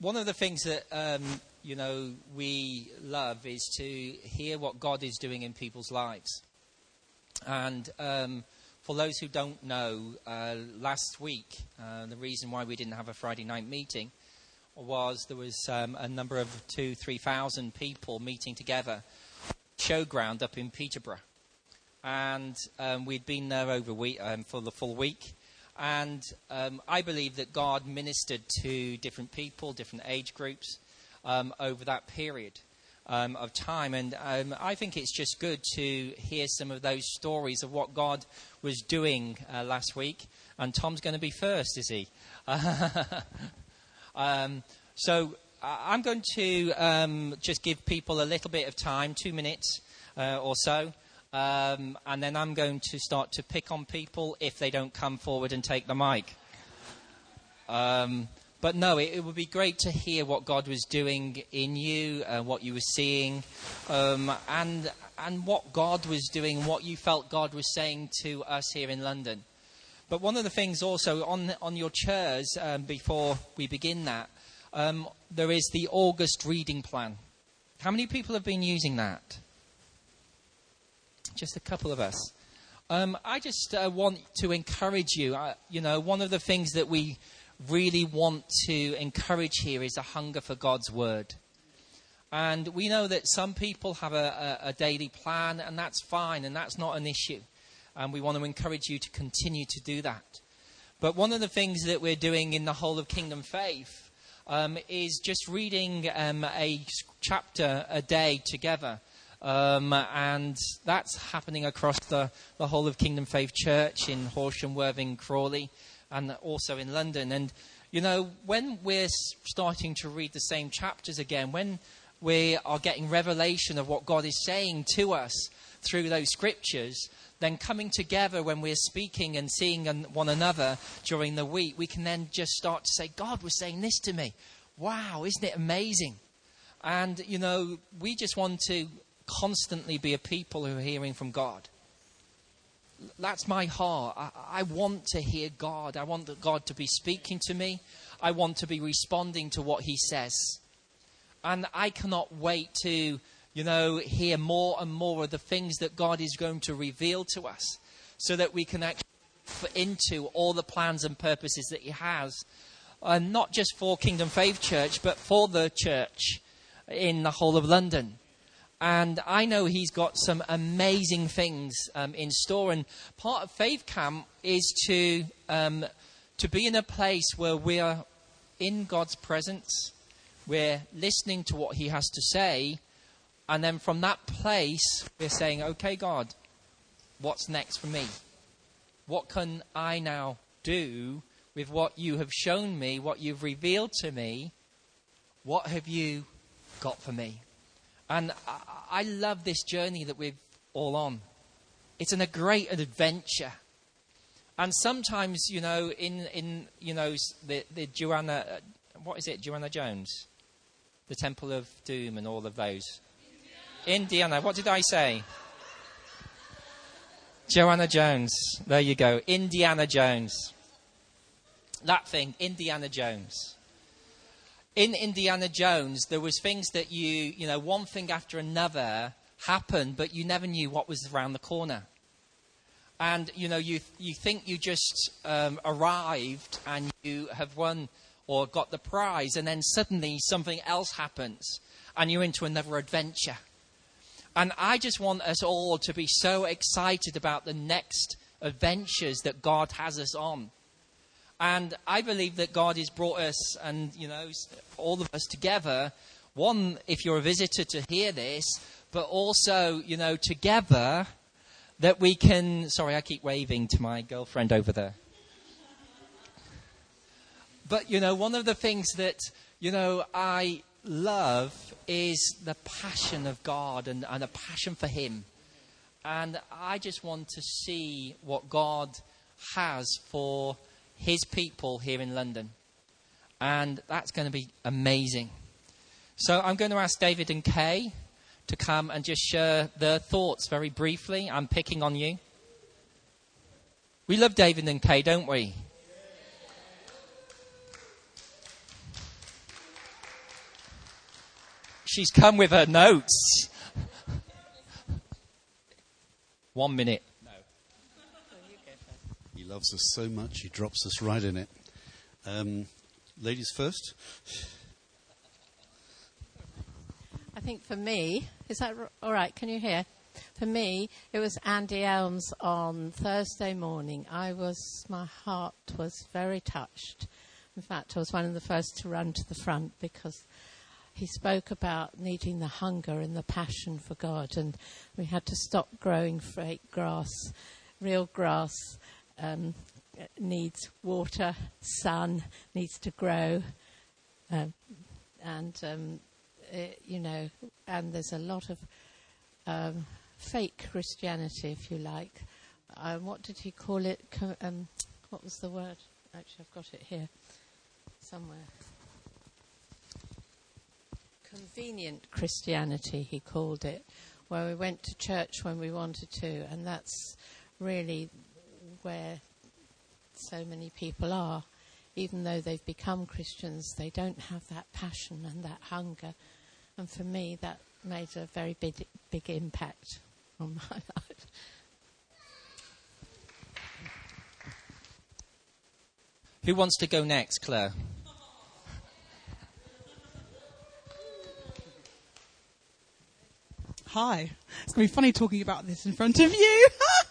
One of the things that, we love is to hear what God is doing in people's lives. And for those who don't know, last week, the reason why we didn't have a Friday night meeting was there was a number of 2,000-3,000 people meeting together, showground up in Peterborough. And we'd been there for the full week. And I believe that God ministered to different people, different age groups, over that period of time. And I think it's just good to hear some of those stories of what God was doing last week. And Tom's going to be first, is he? So I'm going to just give people a little bit of time, 2 minutes or so. And then I'm going to start to pick on people if they don't come forward and take the mic. But no, it would be great to hear what God was doing in you, what you were seeing, and what God was doing, what you felt God was saying to us here in London. But one of the things also on your chairs, before we begin that, there is the August reading plan. How many people have been using that? Just a couple of us. I just want to encourage you. One of the things that we really want to encourage here is a hunger for God's word. And we know that some people have a daily plan, and that's fine, and that's not an issue. And we want to encourage you to continue to do that. But one of the things that we're doing in the whole of Kingdom Faith is just reading a chapter a day together. And that's happening across the whole of Kingdom Faith Church in Horsham, Worthing, Crawley, and also in London. And, when we're starting to read the same chapters again, when we are getting revelation of what God is saying to us through those scriptures, then coming together when we're speaking and seeing one another during the week, we can then just start to say, God was saying this to me. Wow, isn't it amazing? And, we just want to constantly be a people who are hearing from God. That's my heart. I want to hear God. I want God to be speaking to me. I want to be responding to what he says. And I cannot wait to, hear more and more of the things that God is going to reveal to us so that we can actually fit into all the plans and purposes that he has. Not just for Kingdom Faith Church, but for the church in the whole of London. And I know he's got some amazing things in store. And part of Faith Camp is to be in a place where we are in God's presence. We're listening to what he has to say. And then from that place, we're saying, okay, God, what's next for me? What can I now do with what you have shown me, what you've revealed to me? What have you got for me? And I love this journey that we're all on. It's a great adventure. And sometimes, in the Joanna, what is it, Joanna Jones? The Temple of Doom and all of those. Indiana, what did I say? Joanna Jones. There you go. Indiana Jones. That thing, Indiana Jones. In Indiana Jones, there was things that one thing after another happened, but you never knew what was around the corner. And, you think you just arrived and you have won or got the prize, and then suddenly something else happens and you're into another adventure. And I just want us all to be so excited about the next adventures that God has us on. And I believe that God has brought us and, all of us together. One, if you're a visitor to hear this, but also, together that we can... Sorry, I keep waving to my girlfriend over there. But, one of the things that, I love is the passion of God and a passion for him. And I just want to see what God has for his people here in London. And that's going to be amazing. So I'm going to ask David and Kay to come and just share their thoughts very briefly. I'm picking on you. We love David and Kay, don't we? She's come with her notes. 1 minute. No. He loves us so much, he drops us right in it. Ladies first. I think for me, is that all right? Can you hear? For me, it was Andy Elms on Thursday morning. My heart was very touched. In fact, I was one of the first to run to the front because he spoke about needing the hunger and the passion for God, and we had to stop growing fake grass. Real grass needs water, sun, needs to grow, and there's a lot of fake Christianity, if you like. What did he call it? What was the word? Actually, I've got it here somewhere. Convenient Christianity, he called it, where we went to church when we wanted to, and that's really where so many people are. Even though they've become Christians, they don't have that passion and that hunger. And for me, that made a very big impact on my life. Who wants to go next, Claire? Hi. It's going to be funny talking about this in front of you.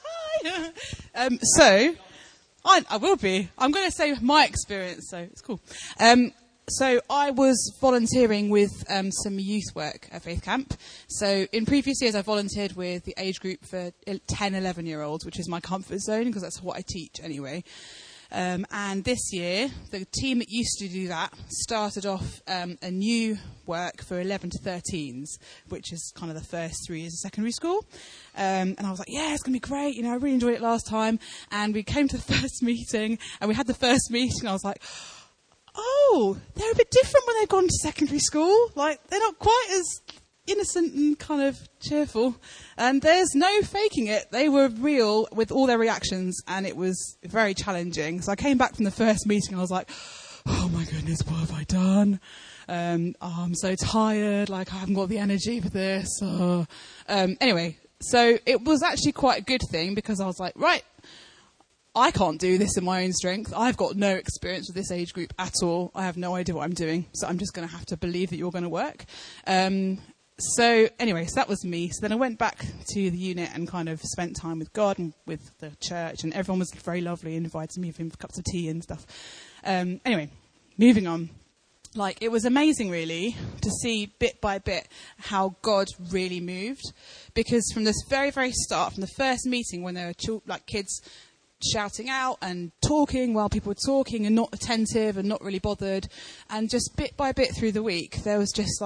I will be. I'm going to say my experience, so it's cool. So I was volunteering with some youth work at Faith Camp. So in previous years, I volunteered with the age group for 10, 11-year-olds, which is my comfort zone because that's what I teach anyway. And this year, the team that used to do that started off a new work for 11 to 13s, which is kind of the first 3 years of secondary school. And I was like, yeah, it's going to be great. You know, I really enjoyed it last time. And we came to the first meeting, and we had the first meeting. I was like, oh, they're a bit different when they've gone to secondary school. Like, they're not quite as innocent and kind of cheerful. And there's no faking it. They were real with all their reactions, and it was very challenging. So I came back from the first meeting, I was like, oh my goodness, what have I done? I'm so tired, like I haven't got the energy for this. Anyway, so it was actually quite a good thing because I was like, right, I can't do this in my own strength. I've got no experience with this age group at all. I have no idea what I'm doing. So I'm just going to have to believe that you're going to work. So that was me. So then I went back to the unit and kind of spent time with God and with the church. And everyone was very lovely and invited me for cups of tea and stuff. Moving on. Like, it was amazing, really, to see bit by bit how God really moved. Because from this very, very start, from the first meeting when there were kids shouting out and talking while people were talking and not attentive and not really bothered, and just bit by bit through the week, there was just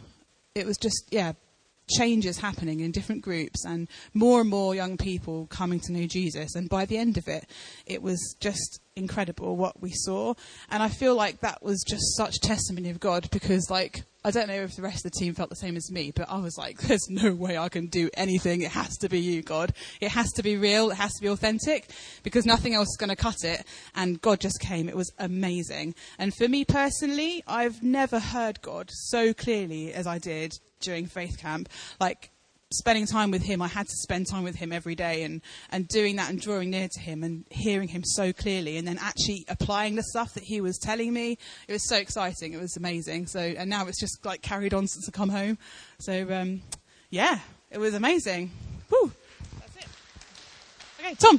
changes happening in different groups and more young people coming to know Jesus. And by the end of it, it was just incredible what we saw. And I feel like that was just such testimony of God because, like, I don't know if the rest of the team felt the same as me, but I was like, there's no way I can do anything. It has to be you, God. It has to be real. It has to be authentic because nothing else is going to cut it. And God just came. It was amazing. And for me personally, I've never heard God so clearly as I did during Faith Camp. Like, spending time with him, I had to spend time with him every day and doing that and drawing near to him and hearing him so clearly and then actually applying the stuff that he was telling me. It was so exciting. It was amazing. So, and now it's just like carried on since I come home. So, it was amazing. Woo! That's it. Okay, Tom.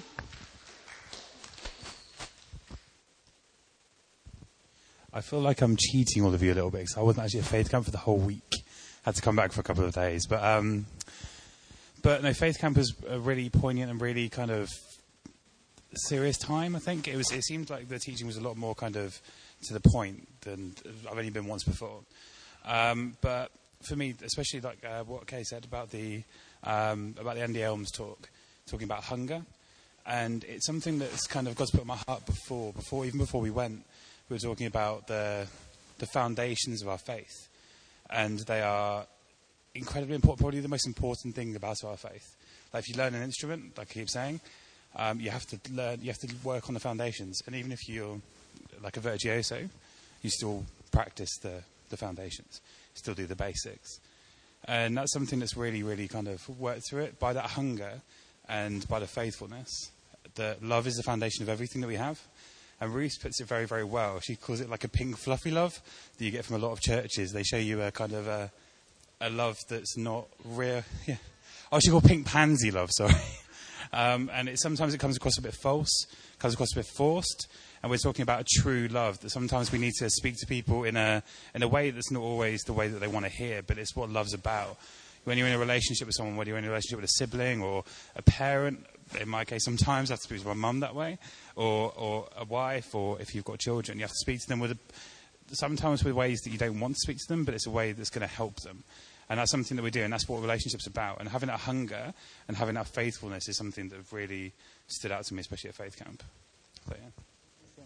I feel like I'm cheating all of you a little bit because I wasn't actually at Faith Camp for the whole week. Had to come back for a couple of days. But no, Faith Camp was a really poignant and really kind of serious time, I think. It seemed like the teaching was a lot more kind of to the point than I've only been once before. But for me, especially like what Kay said about the Andy Elms talk, talking about hunger. And it's something that's kind of God's put in my heart even before we went. We were talking about the foundations of our faith. And they are incredibly important, probably the most important thing about our faith. Like if you learn an instrument, like I keep saying, you have to work on the foundations. And even if you're like a virtuoso, you still practice the the foundations, still do the basics. And that's something that's really, really kind of worked through it by that hunger and by the faithfulness. That love is the foundation of everything that we have. And Ruth puts it very, very well. She calls it like a pink fluffy love that you get from a lot of churches. They show you a kind of a love that's not real. Yeah. Oh, she called pink pansy love, sorry. And sometimes it comes across a bit false, comes across a bit forced. And we're talking about a true love, that sometimes we need to speak to people in a way that's not always the way that they want to hear, but it's what love's about. When you're in a relationship with someone, whether you're in a relationship with a sibling or a parent, in my case, sometimes I have to speak to my mum that way, or a wife, or if you've got children, you have to speak to them sometimes with ways that you don't want to speak to them, but it's a way that's going to help them. And that's something that we do, and that's what relationships are about. And having that hunger and having that faithfulness is something that really stood out to me, especially at Faith Camp. So, yeah.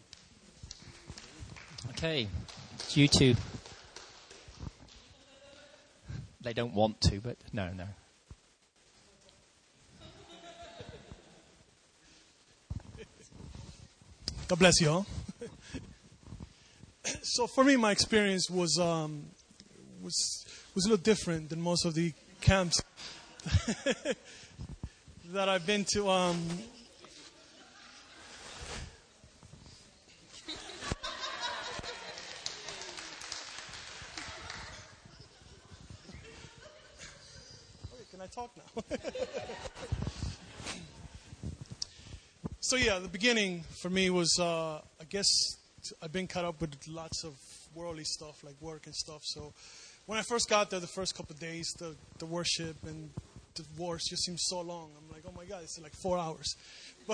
Okay, you two. They don't want to, but no. God bless you all. So for me, my experience was a little different than most of the camps that I've been to. Can I talk now? So yeah, the beginning for me was, I guess I've been caught up with lots of worldly stuff, like work and stuff. So when I first got there, the first couple of days, the worship and the words just seemed so long. I'm like, oh my God, it's like 4 hours. But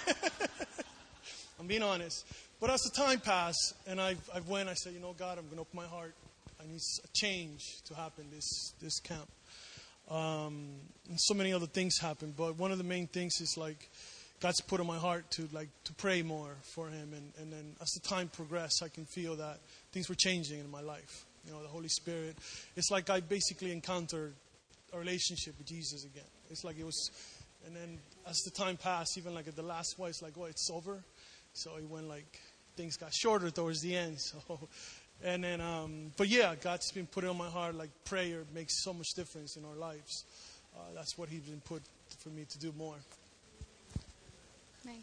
I'm being honest. But as the time passed, and I said, God, I'm going to open my heart. I need a change to happen this camp. And so many other things happened. But one of the main things is like, God's put on my heart to pray more for him. And then as the time progressed, I can feel that things were changing in my life. The Holy Spirit. It's like I basically encountered a relationship with Jesus again. It's like it was, and then as the time passed, even like at the last one, it's like, oh, it's over. So it went things got shorter towards the end. So, and then, but yeah, God's been putting on my heart, like prayer makes so much difference in our lives. That's what he's been put for me to do more. Me.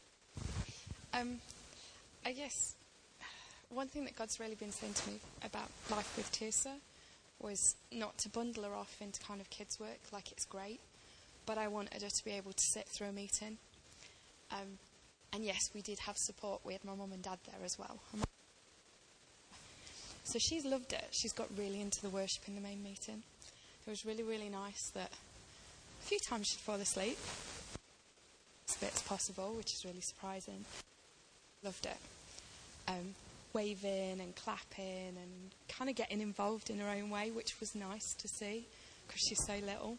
I guess one thing that God's really been saying to me about life with Tirsa was not to bundle her off into kind of kids' work like it's great, but I wanted her to be able to sit through a meeting. And yes, we did have support. We had my mum and dad there as well. So she's loved it. She's got really into the worship in the main meeting. It was really, really nice that a few times she'd fall asleep. As bit as possible, which is really surprising. Loved it. Waving and clapping and kind of getting involved in her own way, which was nice to see because she's so little.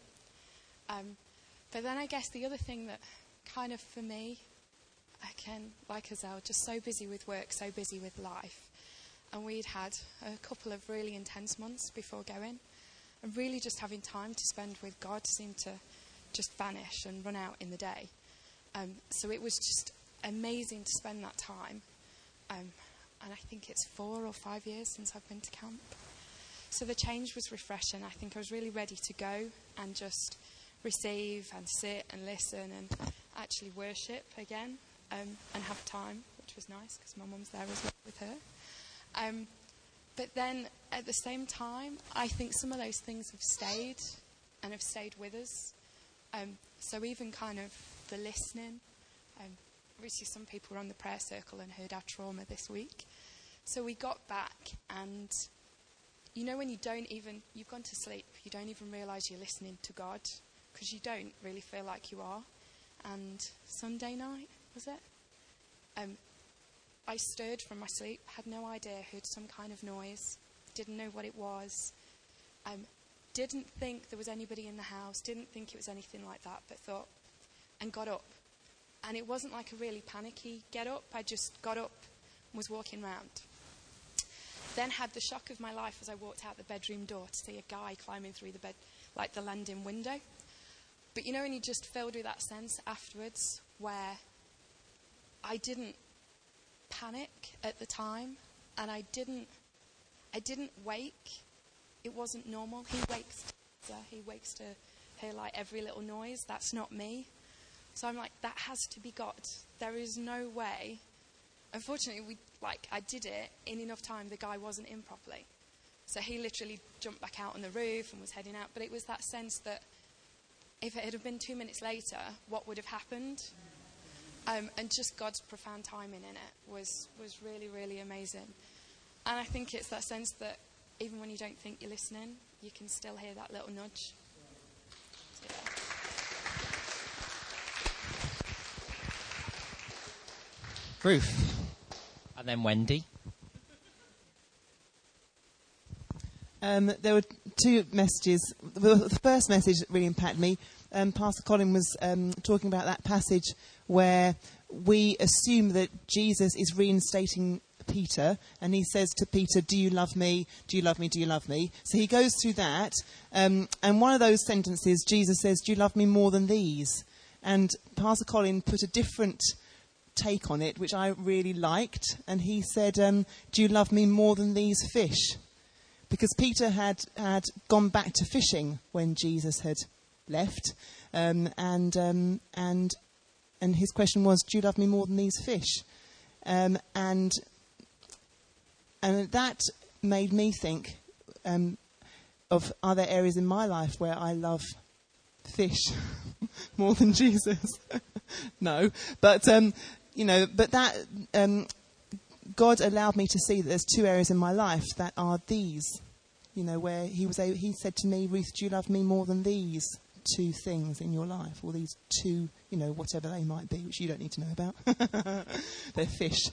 But then I guess the other thing that kind of for me, again, like Azelle, just so busy with work, so busy with life. And we'd had a couple of really intense months before going. And really just having time to spend with God seemed to just vanish and run out in the day. So it was just amazing to spend that time. And I think it's 4 or 5 years since I've been to camp. So the change was refreshing. I think I was really ready to go and just receive and sit and listen and actually worship again and have time, which was nice because my mum's there as well with her. But then at the same time, I think some of those things have stayed and have stayed with us. So even kind of the listening. Obviously some people were on the prayer circle and heard our trauma this week. So we got back and, when you've gone to sleep, you don't even realise you're listening to God because you don't really feel like you are. And Sunday night, was it? I stirred from my sleep, had no idea, heard some kind of noise, didn't know what it was, didn't think there was anybody in the house, didn't think it was anything like that, but thought, and got up. And it wasn't like a really panicky get up, I just got up and was walking around. Then had the shock of my life as I walked out the bedroom door to see a guy climbing through the bed, like the landing window. But when you're just filled with that sense afterwards where I didn't panic at the time and I I didn't wake. It wasn't normal. He wakes to hear like every little noise. That's not me. So I'm like, that has to be God. There is no way. Unfortunately, I did it in enough time. The guy wasn't in properly. So he literally jumped back out on the roof and was heading out. But it was that sense that if it had been 2 minutes later, what would have happened? And just God's profound timing in it was really, really amazing. And I think it's that sense that even when you don't think you're listening, you can still hear that little nudge. So, yeah. Ruth. And then Wendy. There were two messages. The first message that really impacted me, Pastor Colin was talking about that passage where we assume that Jesus is reinstating Peter, and he says to Peter, do you love me? Do you love me? Do you love me? So he goes through that, and one of those sentences, Jesus says, do you love me more than these? And Pastor Colin put a different take on it, which I really liked, and he said, do you love me more than these fish? Because Peter had gone back to fishing when Jesus had left, and his question was, do you love me more than these fish? And that made me think of other areas in my life where I love fish more than Jesus. No, but that God allowed me to see that there's two areas in my life that are these, where he said to me, Ruth, do you love me more than these two things in your life, or these two, whatever they might be, which you don't need to know about. They're fish.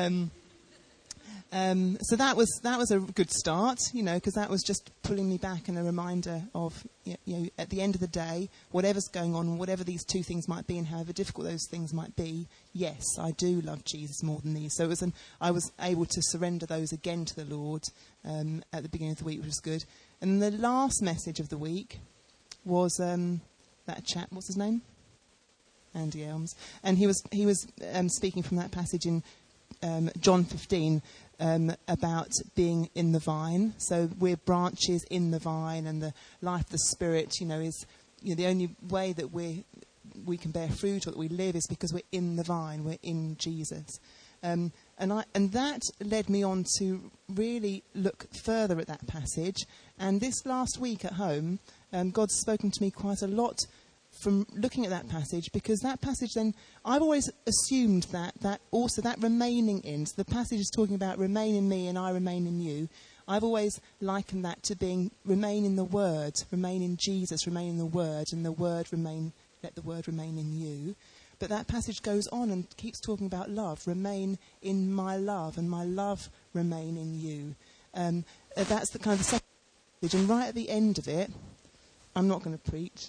So that was a good start, because that was just pulling me back and a reminder of, at the end of the day, whatever's going on, whatever these two things might be and however difficult those things might be, yes, I do love Jesus more than these. So I was able to surrender those again to the Lord at the beginning of the week, which was good. And the last message of the week was that chap, what's his name? Andy Elms. And he was speaking from that passage in John 15, about being in the vine. So we're branches in the vine, and the life of the Spirit, is the only way that we can bear fruit or that we live is because we're in the vine, we're in Jesus. And that led me on to really look further at that passage. And this last week at home, God's spoken to me quite a lot from looking at that passage, because that passage then, I've always assumed that also that remaining in, so the passage is talking about remain in me and I remain in you. I've always likened that to being remain in the Word, remain in Jesus, remain in the Word, and the Word let the Word remain in you. But that passage goes on and keeps talking about love, remain in my love, and my love remain in you. That's the kind of the second passage, and right at the end of it, I'm not going to preach.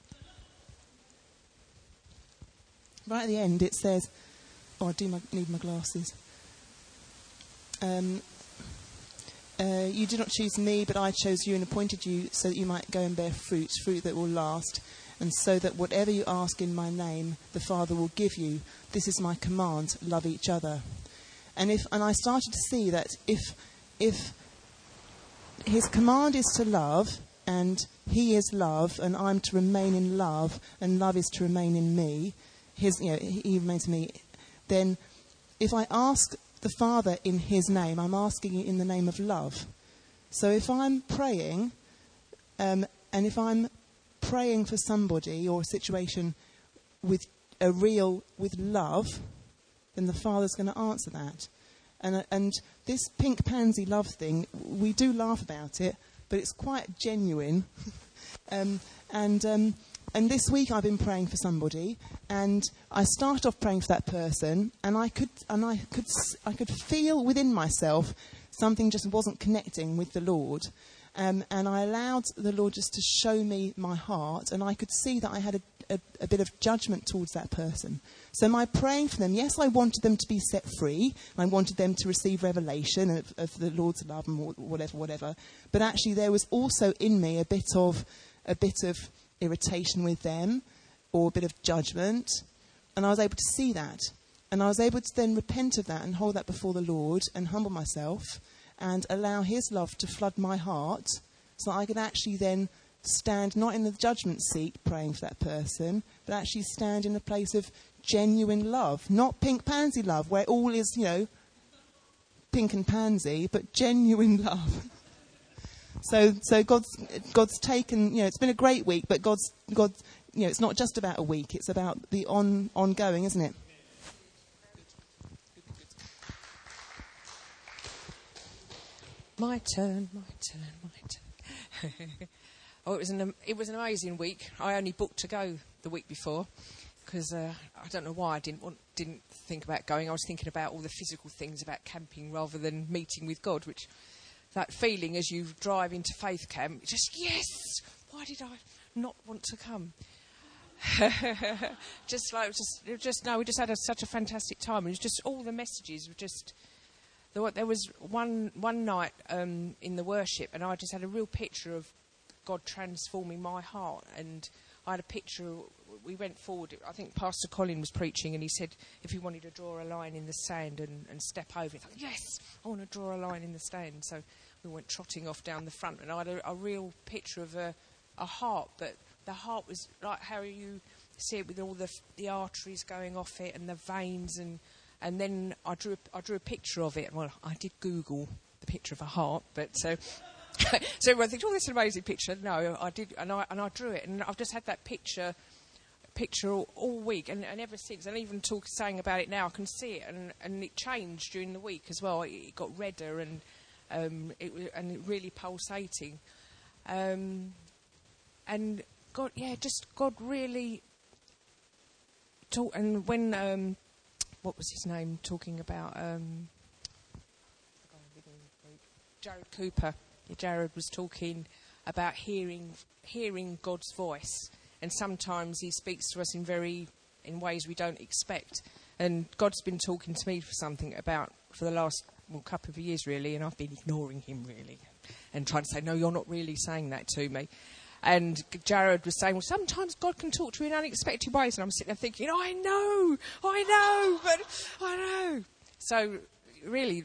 Right at the end, it says, I need my glasses. You did not choose me, but I chose you and appointed you so that you might go and bear fruit that will last, and so that whatever you ask in my name, the Father will give you. This is my command, love each other. And I started to see that if his command is to love, and he is love, and I'm to remain in love, and love is to remain in me, he remains in me, then if I ask the Father in his name, I'm asking it in the name of love. So if I'm praying, and if I'm praying for somebody or a situation with love, then the Father's going to answer that. And this pink pansy love thing, we do laugh about it, but it's quite genuine. And this week I've been praying for somebody, and I started off praying for that person, and I could feel within myself something just wasn't connecting with the Lord, and I allowed the Lord just to show me my heart, and I could see that I had a bit of judgment towards that person. So my praying for them, yes, I wanted them to be set free, I wanted them to receive revelation of the Lord's love and whatever. But actually, there was also in me a bit of irritation with them, or a bit of judgment, and I was able to see that, and I was able to then repent of that and hold that before the Lord and humble myself and allow his love to flood my heart so that I can actually then stand not in the judgment seat praying for that person, but actually stand in a place of genuine love, not pink pansy love where all is, pink and pansy, but genuine love. So God's taken, it's been a great week, but God, it's not just about a week, it's about the ongoing, isn't it? My turn. Oh, it was an amazing week. I only booked to go the week before because I don't know why I didn't think about going. I was thinking about all the physical things about camping rather than meeting with God, which that feeling as you drive into Faith Camp, just yes. Why did I not want to come? We just had such a fantastic time. It was just all the messages were just. There was one night in the worship, and I just had a real picture of God transforming my heart. And I had a picture. We went forward. I think Pastor Colin was preaching, and he said if you wanted to draw a line in the sand and step over it, yes, I want to draw a line in the sand. So we went trotting off down the front, and I had a real picture of a heart, but the heart was like how you see it with all the arteries going off it and the veins and then I drew a picture of it. Well, I did Google the picture of a heart, but so everyone thinks, oh, that's an amazing picture. No, I did, and I drew it, and I've just had that picture all week, and ever since. And even saying about it now, I can see it, and it changed during the week as well. It got redder and it really pulsating, and God really taught. And when what was his name talking about? Jared Cooper. Jared was talking about hearing God's voice, and sometimes He speaks to us in ways we don't expect. And God's been talking to me for the last couple of years, really, and I've been ignoring Him really, and trying to say, no, you're not really saying that to me. And Jared was saying, well, sometimes God can talk to you in unexpected ways. And I'm sitting there thinking, I know. So, really,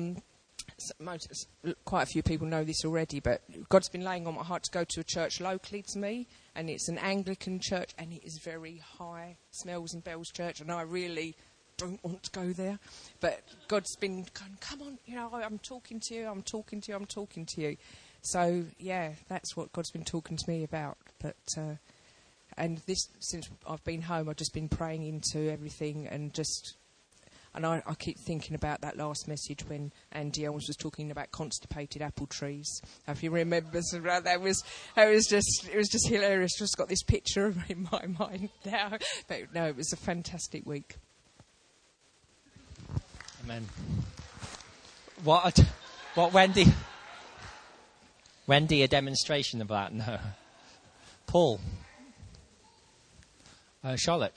quite a few people know this already, but God's been laying on my heart to go to a church locally to me. And it's an Anglican church, and it is very high smells and bells church. And I really don't want to go there. But God's been going, come on, I'm talking to you. So, yeah, that's what God's been talking to me about. But and this, since I've been home, I've just been praying into everything and I keep thinking about that last message when Andy Elms was talking about constipated apple trees. If you remember, it was just hilarious. Just got this picture in my mind now. But no, it was a fantastic week. Amen. What, Wendy? Wendy, a demonstration of that? No. Paul. Charlotte.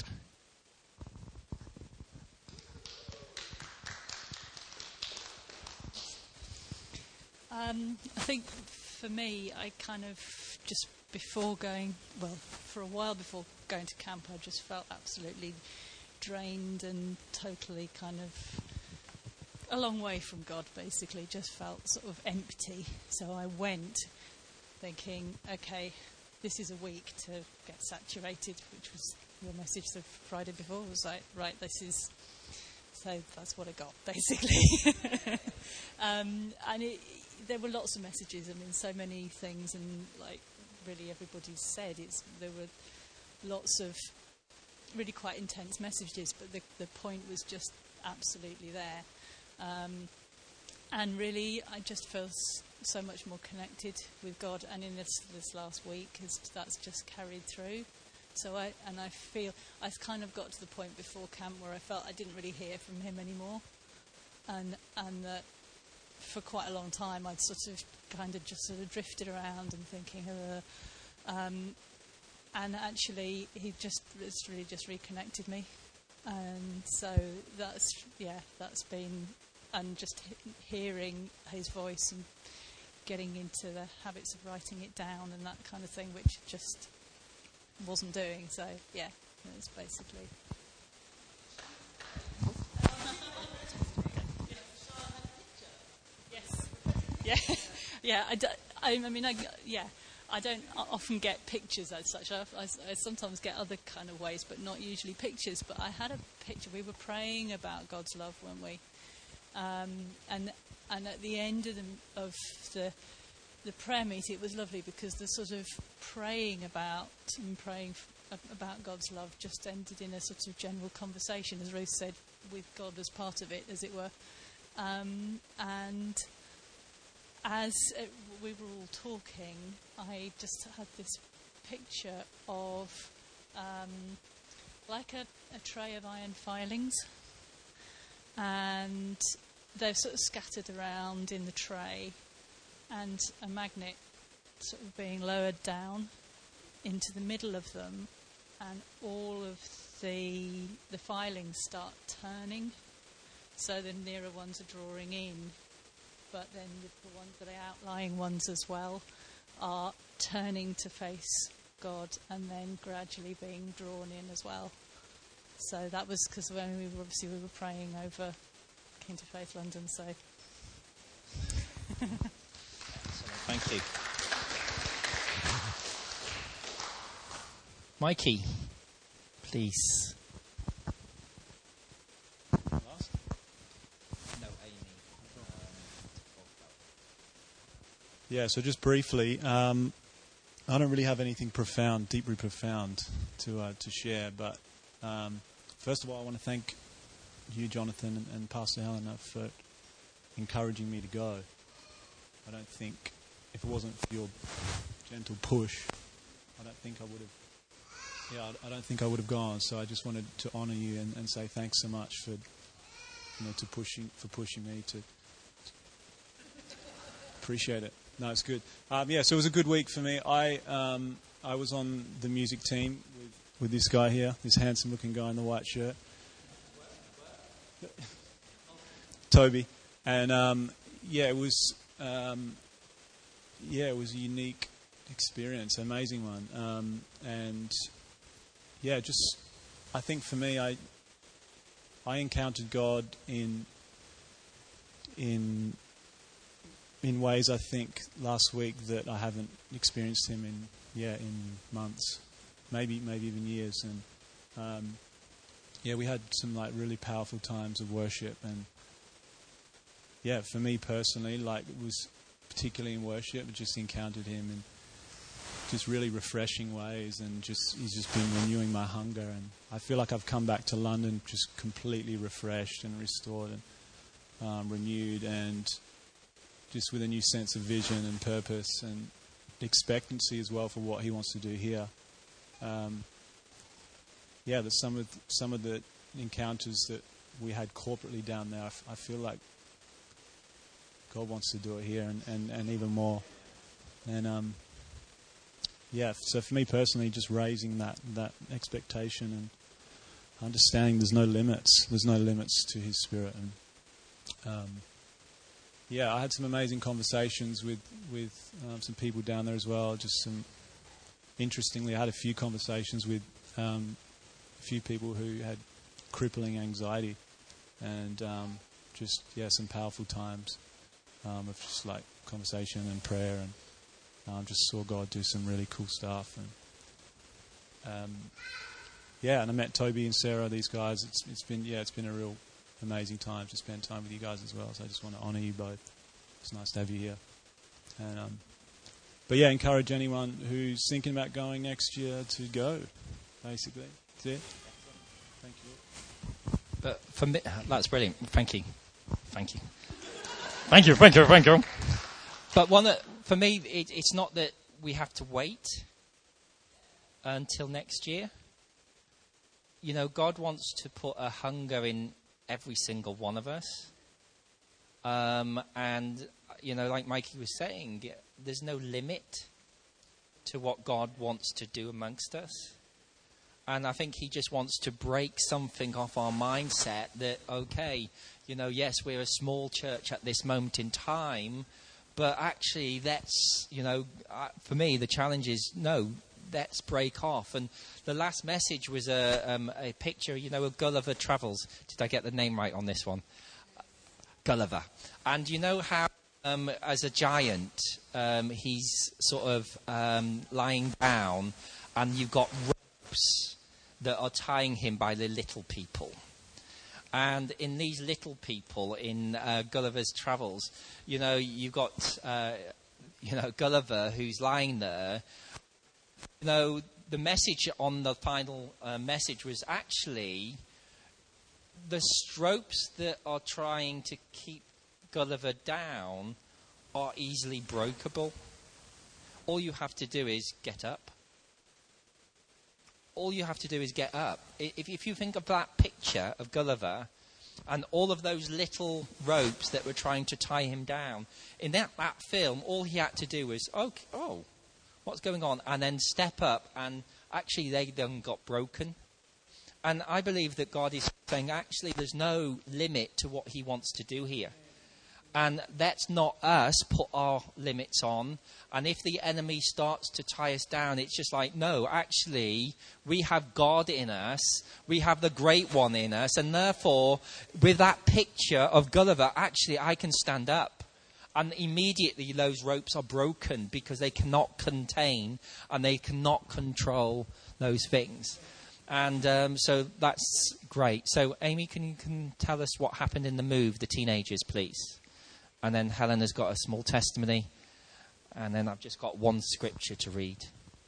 I think for me, I kind of just for a while before going to camp, I just felt absolutely drained and totally kind of a long way from God, basically. Just felt sort of empty. So I went thinking, okay, this is a week to get saturated, which was your message the Friday before. It was like, right, so that's what I got, basically. There were lots of messages. I mean, so many things, and like really everybody's said, there were lots of really quite intense messages, but the point was just absolutely there. And really, I just feel so much more connected with God, and in this last week, that's just carried through. So I feel I've kind of got to the point before camp where I felt I didn't really hear from Him anymore, and that for quite a long time I'd sort of drifted around and thinking, and actually it's really just reconnected me, and so that's been, and just hearing His voice and getting into the habits of writing it down and that kind of thing, which just wasn't doing. So yeah, it's basically. Yes. Yeah. I don't often get pictures as such. I sometimes get other kind of ways, but not usually pictures. But I had a picture. We were praying about God's love, weren't we? And at the end of the prayer meeting, it was lovely because the sort of praying about God's love just ended in a sort of general conversation, as Ruth said, with God as part of it, as it were. And as we were all talking, I just had this picture of like a tray of iron filings, and they're sort of scattered around in the tray, and a magnet sort of being lowered down into the middle of them, and all of the filings start turning, so the nearer ones are drawing in, but then the ones that are outlying ones as well are turning to face God and then gradually being drawn in as well. So that was because when we were praying over King to Faith London. So thank you, Mikey. Please. Yeah, so just briefly, I don't really have anything profound, deeply profound to share, but first of all, I want to thank you, Jonathan, and Pastor Helena for encouraging me to go. I don't think, if it wasn't for your gentle push, I don't think I would have gone. So I just wanted to honour you and say thanks so much for pushing me to appreciate it. No, it's good. So it was a good week for me. I was on the music team with this guy here, this handsome-looking guy in the white shirt, Toby, and it was a unique experience, amazing one, I think for me, I encountered God in ways, I think, last week that I haven't experienced him in months, maybe even years. And we had some really powerful times of worship. And for me personally, it was particularly in worship, I just encountered him in just really refreshing ways, and he's just been renewing my hunger. And I feel like I've come back to London just completely refreshed and restored and renewed, and just with a new sense of vision and purpose and expectancy as well for what he wants to do here. That some of the encounters that we had corporately down there, I feel like God wants to do it here and even more. And so for me personally, just raising that expectation and understanding there's no limits. There's no limits to His Spirit. And I had some amazing conversations with some people down there as well. Interestingly, I had a few conversations with a few people who had crippling anxiety, and some powerful times of just conversation and prayer, and just saw God do some really cool stuff. And and I met Toby and Sarah, these guys. It's been a real amazing time to spend time with you guys as well. So I just want to honour you both. It's nice to have you here. And encourage anyone who's thinking about going next year to go. Basically, that's it. Thank you. But for me, that's brilliant. Thank you. But for me, it's not that we have to wait until next year. God wants to put a hunger in every single one of us. Like Mikey was saying, there's no limit to what God wants to do amongst us. And I think He just wants to break something off our mindset that, yes, we're a small church at this moment in time, but actually for me, the challenge is, no, let's break off. And the last message was a picture, of Gulliver Travels. Did I get the name right on this one? Gulliver. And you know how as a giant. He's sort of lying down, and you've got ropes that are tying him by the little people. And in these little people, in Gulliver's Travels, you've got, Gulliver who's lying there. The message on the final message was actually the ropes that are trying to keep Gulliver down are easily breakable. All you have to do is get up. All you have to do is get up. If you think of that picture of Gulliver and all of those little ropes that were trying to tie him down, in that film, all he had to do was, oh, what's going on? And then step up, and actually they then got broken. And I believe that God is saying, actually, there's no limit to what he wants to do here. And let's not us put our limits on. And if the enemy starts to tie us down, it's just like, no, actually, we have God in us. We have the Great One in us. And therefore, with that picture of Gulliver, actually, I can stand up. And immediately those ropes are broken because they cannot contain and they cannot control those things. And so that's great. So, Amy, can you tell us what happened in the move, the teenagers, please? And then Helen has got a small testimony. And then I've just got one scripture to read.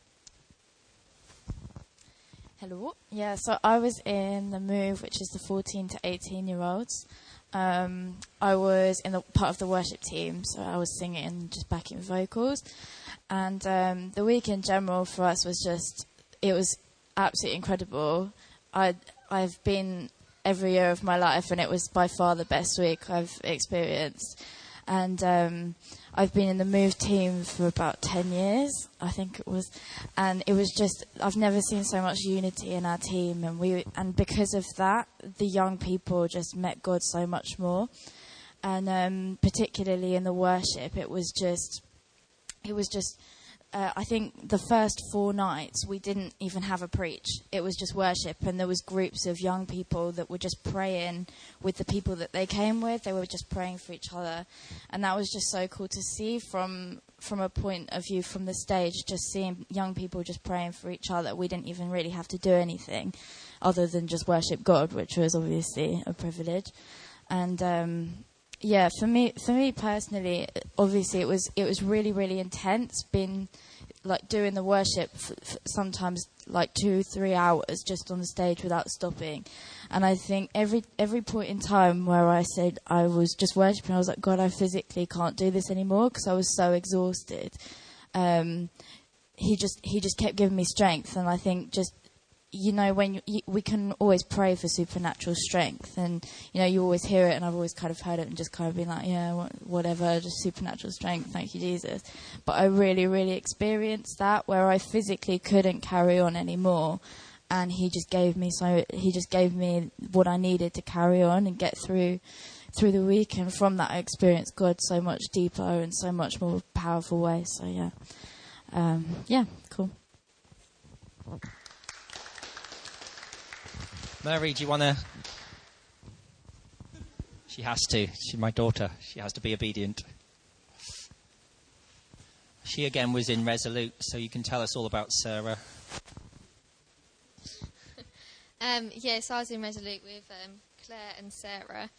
Hello. Yeah, so I was in the move, which is the 14 to 18-year-olds. I was in the part of the worship team, so I was singing and just backing vocals. And the week in general for us it was absolutely incredible. I've been every year of my life, and it was by far the best week I've experienced. And I've been in the move team for about 10 years, I think it was. And it was just, I've never seen so much unity in our team. And because of that, the young people just met God so much more. And particularly in the worship, it was just I think the first 4 nights we didn't even have a preach. It was just worship, and there was groups of young people that were just praying with the people that they came with. They were just praying for each other, and that was just so cool to see from a point of view from the stage, just seeing young people just praying for each other. We didn't even really have to do anything other than just worship God, which was obviously a privilege. And yeah, for me personally, obviously it was really, really intense. Been like doing the worship sometimes like 2-3 hours just on the stage without stopping. And I think every point in time where I said I was just worshiping, I was like, God, I physically can't do this anymore because I was so exhausted. He just kept giving me strength, and I think just, when we can always pray for supernatural strength, and you always hear it, and I've always kind of heard it and just kind of been like, yeah, whatever, just supernatural strength, thank you, Jesus. But I really, really experienced that where I physically couldn't carry on anymore, and he just gave me what I needed to carry on and get through the week. And from that, I experienced God so much deeper and so much more powerful way. So yeah, cool. Mary, do you want to? She has to. She's my daughter. She has to be obedient. She again was in Resolute, so you can tell us all about Sarah. Yes, I was in Resolute with Claire and Sarah.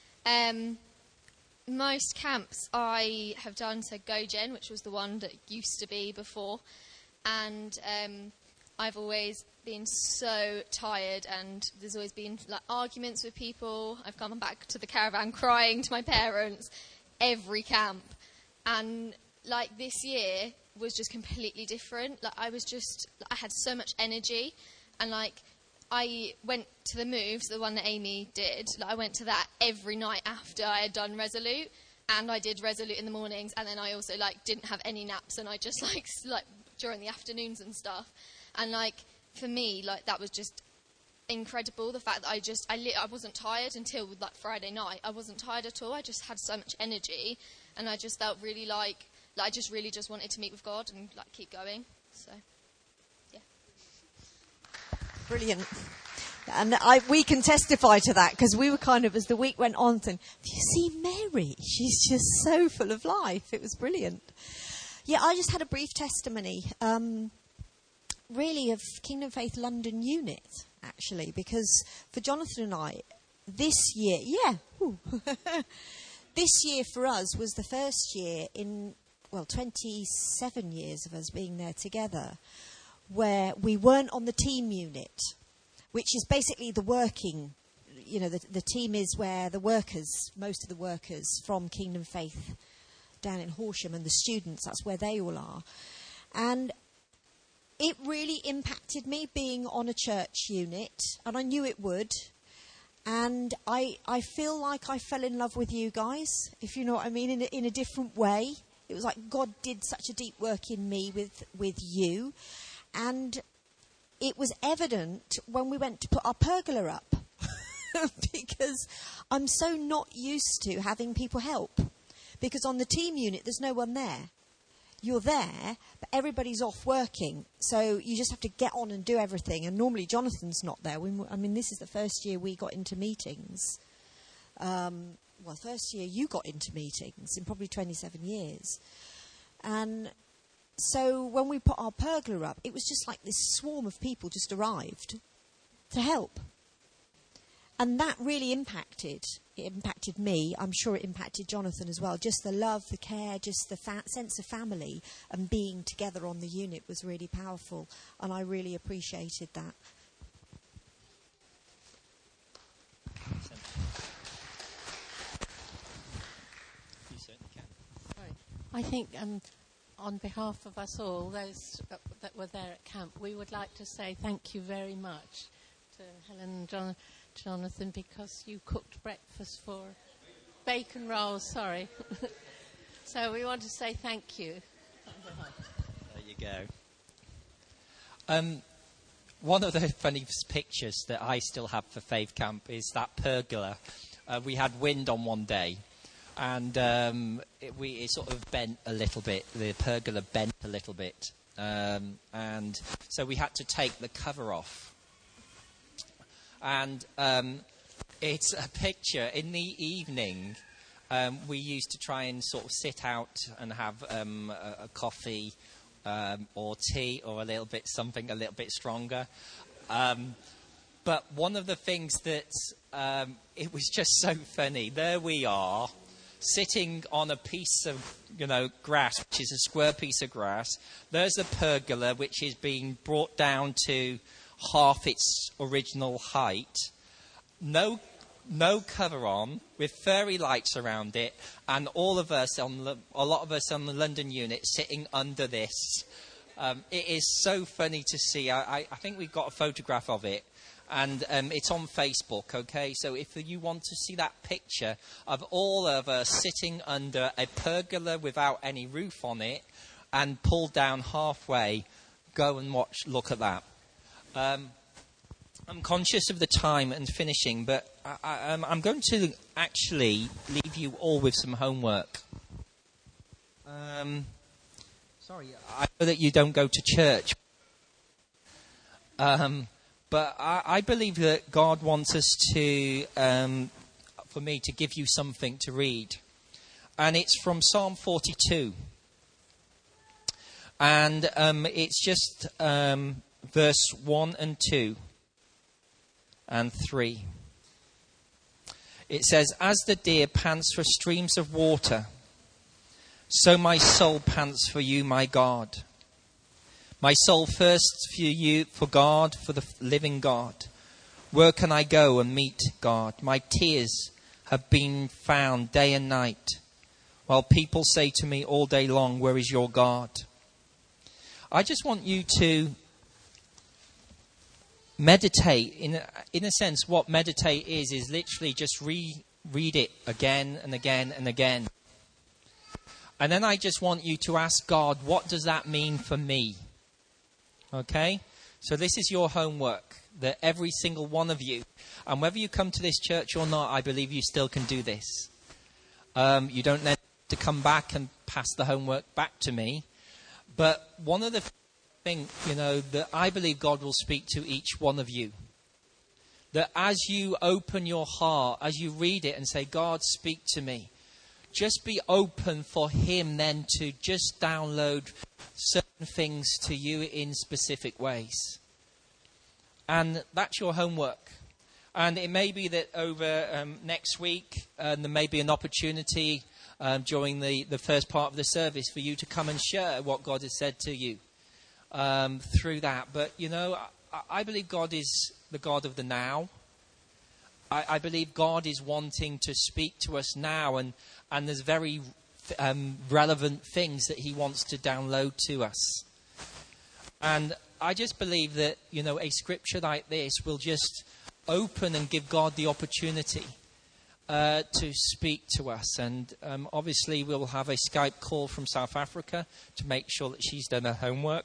Most camps I have done, so GoGen, which was the one that used to be before, and I've always been so tired, and there's always been like arguments with people. I've come back to the caravan crying to my parents every camp, and like this year was just completely different. Like I had so much energy, and like I went to the moves, the one that Amy did. Like I went to that every night after I had done Resolute, and I did Resolute in the mornings, and then I also like didn't have any naps, and I just like during the afternoons and stuff. And like for me, like that was just incredible. The fact that I wasn't tired until like Friday night. I wasn't tired at all. I just had so much energy, and I just felt really like I just really just wanted to meet with God and like keep going. So, yeah. Brilliant. And we can testify to that because we were kind of, as the week went on, saying, "Have you seen Mary? She's just so full of life." It was brilliant. Yeah, I just had a brief testimony, really, of Kingdom Faith London unit, actually, because for Jonathan and I, this year, this year for us was the first year in, 27 years of us being there together, where we weren't on the team unit, which is basically the working, the team is where the workers, most of the workers from Kingdom Faith down in Horsham and the students, that's where they all are. And it really impacted me being on a church unit, and I knew it would. And I feel like I fell in love with you guys, if you know what I mean, in a different way. It was like God did such a deep work in me with you. And it was evident when we went to put our pergola up because I'm so not used to having people help. Because on the team unit, there's no one there. You're there, but everybody's off working. So you just have to get on and do everything. And normally Jonathan's not there. This is the first year we got into meetings. First year you got into meetings in probably 27 years. And so when we put our pergola up, it was just like this swarm of people just arrived to help. And that really impacted me. I'm sure it impacted Jonathan as well. Just the love, the care, just the sense of family and being together on the unit was really powerful. And I really appreciated that. I think on behalf of us all, those that were there at camp, we would like to say thank you very much to Helen and Jonathan, because you cooked breakfast for bacon rolls, sorry. So we want to say thank you. There you go. One of the funniest pictures that I still have for Faith Camp is that pergola. We had wind on one day, and it sort of bent a little bit. The pergola bent a little bit, and so we had to take the cover off. And it's a picture. In the evening, we used to try and sort of sit out and have a coffee or tea or something a little bit stronger. But one of the things that it was just so funny. There we are, sitting on a piece of grass, which is a square piece of grass. There's a pergola which is being brought down to half its original height, no cover on, with fairy lights around it, and a lot of us on the London unit sitting under this. It is so funny to see. I think we've got a photograph of it, and it's on Facebook, okay? So if you want to see that picture of all of us sitting under a pergola without any roof on it and pulled down halfway, go and look at that. I'm conscious of the time and finishing, but I'm going to actually leave you all with some homework. Sorry, I know that you don't go to church, but I believe that God wants us to, for me, to give you something to read. And it's from Psalm 42. And it's just verse 1 and 2 and 3. It says, "As the deer pants for streams of water, so my soul pants for you, my God. My soul thirsts for you, for God, for the living God. Where can I go and meet God? My tears have been found day and night, while people say to me all day long, where is your God?" I just want you to meditate. In a sense, what meditate is literally just read it again and again and again. And then I just want you to ask God, what does that mean for me? Okay? So this is your homework, that every single one of you, and whether you come to this church or not, I believe you still can do this. You don't need to come back and pass the homework back to me. But one of the things, that I believe God will speak to each one of you. that as you open your heart, as you read it and say, God, speak to me, just be open for him then to just download certain things to you in specific ways. And that's your homework. And it may be that over next week, there may be an opportunity during the first part of the service for you to come and share what God has said to you through that. But, you know, I believe God is the God of the now. I believe God is wanting to speak to us now, and there's very relevant things that he wants to download to us. And I just believe that, you know, a scripture like this will just open and give God the opportunity to speak to us. And obviously we'll have a Skype call from South Africa to make sure that she's done her homework,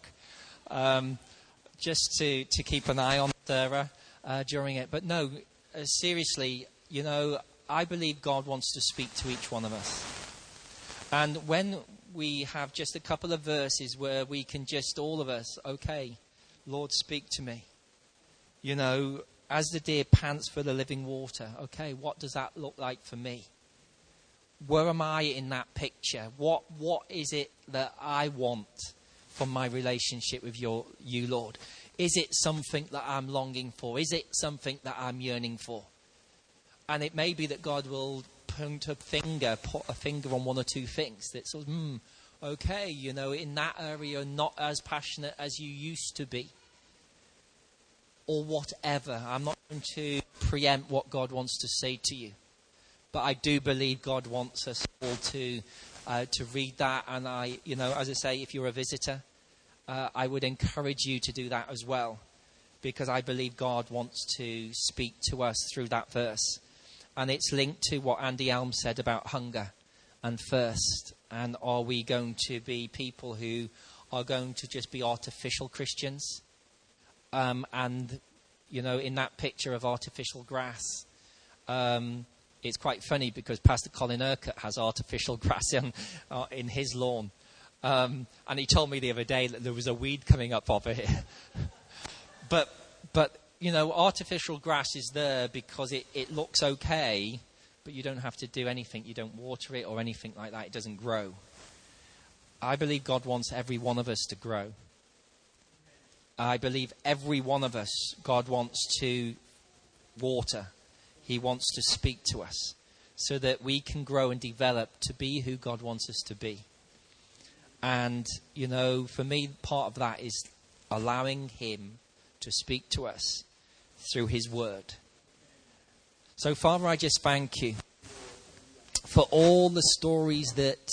just to keep an eye on Sarah during it. But no, seriously, you know, I believe God wants to speak to each one of us. And when we have just a couple of verses where we can just, all of us, okay, Lord, speak to me. You know, as the deer pants for the living water, okay, what does that look like for me? Where am I in that picture? What is it that I want from my relationship with you, Lord? Is it something that I'm longing for? Is it something that I'm yearning for? And it may be that God will put a finger on one or two things that sort of, okay, you know, in that area, not as passionate as you used to be. Or whatever. I'm not going to preempt what God wants to say to you. But I do believe God wants us all to read that. And I, you know, as I say, if you're a visitor, I would encourage you to do that as well. Because I believe God wants to speak to us through that verse. And it's linked to what Andy Elm said about hunger and thirst. And are we going to be people who are going to just be artificial Christians? And, you know, in that picture of artificial grass, it's quite funny because Pastor Colin Urquhart has artificial grass in his lawn. And he told me the other day that there was a weed coming up over here. But you know, artificial grass is there because it looks okay, but you don't have to do anything. You don't water it or anything like that. It doesn't grow. I believe God wants every one of us to grow. I believe every one of us, God wants to water. He wants to speak to us so that we can grow and develop to be who God wants us to be. And, you know, for me, part of that is allowing him to speak to us through his word. So, Father, I just thank you for all the stories that,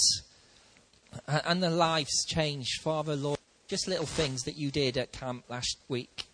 and the lives changed, Father, Lord. Just little things that you did at camp last week.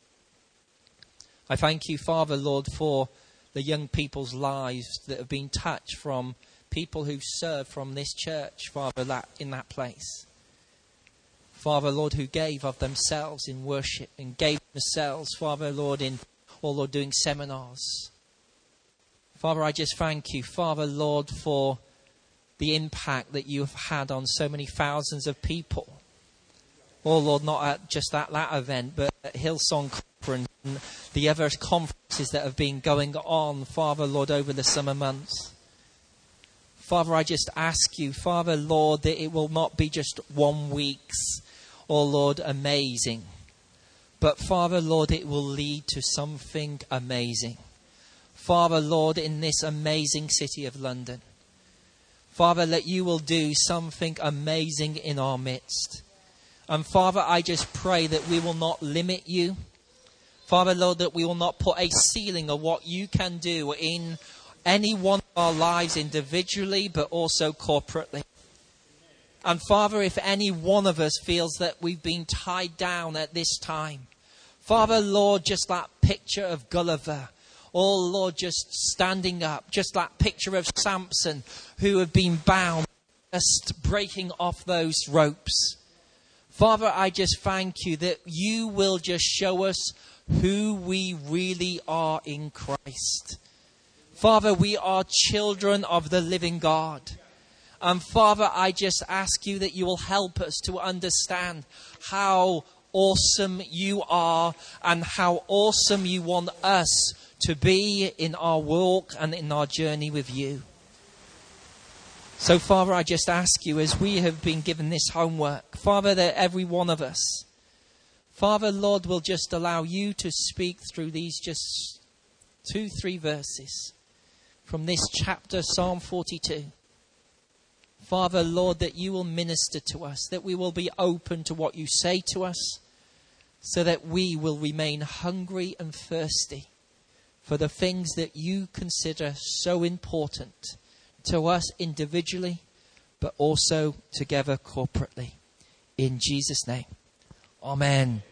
I thank you, Father, Lord, for the young people's lives that have been touched from people who serve from this church, Father, in that place. Father, Lord, who gave of themselves in worship and gave themselves, Father, Lord, Lord, doing seminars. Father, I just thank you, Father, Lord, for the impact that you have had on so many thousands of people. Oh, Lord, not at just that event, but at Hillsong Conference and the other conferences that have been going on, Father, Lord, over the summer months. Father, I just ask you, Father, Lord, that it will not be just 1 week's, oh, Lord, amazing. But, Father, Lord, it will lead to something amazing. Father, Lord, in this amazing city of London. Father, that you will do something amazing in our midst. And Father, I just pray that we will not limit you. Father, Lord, that we will not put a ceiling of what you can do in any one of our lives individually, but also corporately. And Father, if any one of us feels that we've been tied down at this time, Father, Lord, just that picture of Gulliver, oh Lord, just standing up, just that picture of Samson who had been bound, just breaking off those ropes. Father, I just thank you that you will just show us who we really are in Christ. Father, we are children of the living God. And Father, I just ask you that you will help us to understand how awesome you are and how awesome you want us to be in our walk and in our journey with you. So, Father, I just ask you, as we have been given this homework, Father, that every one of us, Father, Lord, will just allow you to speak through these just 2-3 verses from this chapter, Psalm 42. Father, Lord, that you will minister to us, that we will be open to what you say to us, so that we will remain hungry and thirsty for the things that you consider so important to us individually, but also together corporately. In Jesus' name, amen.